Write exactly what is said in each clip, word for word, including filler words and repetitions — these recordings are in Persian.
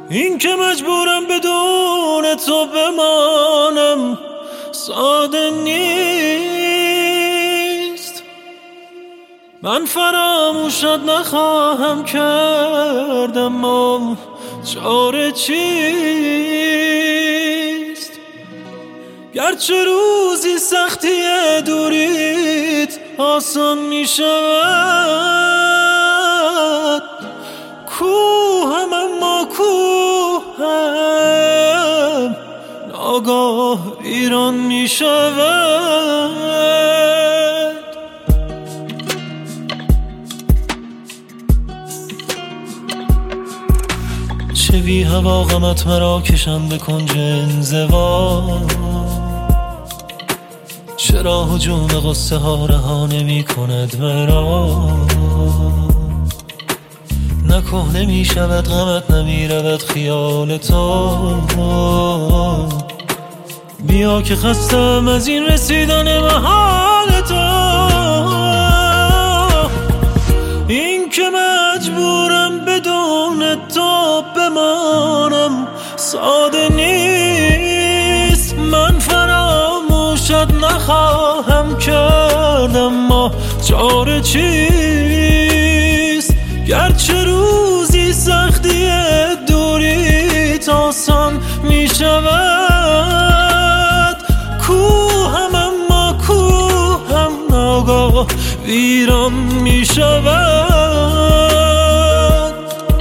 این که مجبورم بدون تو بمانم ساده نیست. من فراموشت نخواهم کرد اما چاره چیست؟ گرچه روزی سختی دوریت آسان می شود، کوهم اما کوهم ناگاه ایران می شود. چه بی هوا غمت مرا کشم به کنج انزوا، چرا هجوم غصه ها رها نمی کند مرا؟ نه کهنه می شود غمت نمی رود خیال تو. بیا که خستم از این رسیدن محال تو. این که مجبورم بدون تو بمانم ساده نیست. من فراموشت نخواهم کرد اما چاره چیست؟ گرچه روزی سختی دوریت آسان می شود، کوهم اما کوهم ناگاه ویران می شود.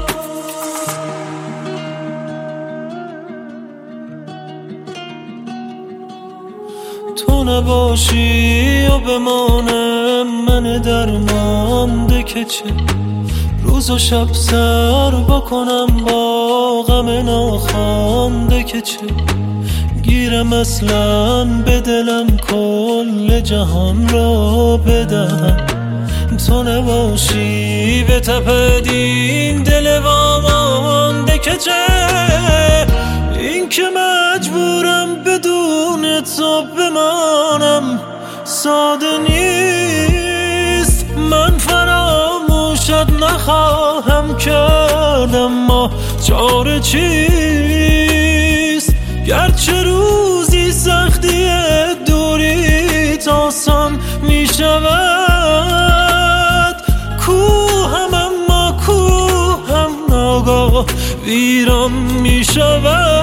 تو نباشی و بمانم من درمانده که چه روز و شب سر بکنم با غم ناخوانده که چه گیرم اصلا به دلم کل جهان را بدهم. تو نباشی به تپدین دل وامانده که چه این که مجبورم بدون تو بمانم ساده نیست. من فراموشت نخواهم کرد اما چاره چیست؟ گرچه روزی سختی دوریت آسان می شود، کوهم اما کوهم ناگاه ویران می شود.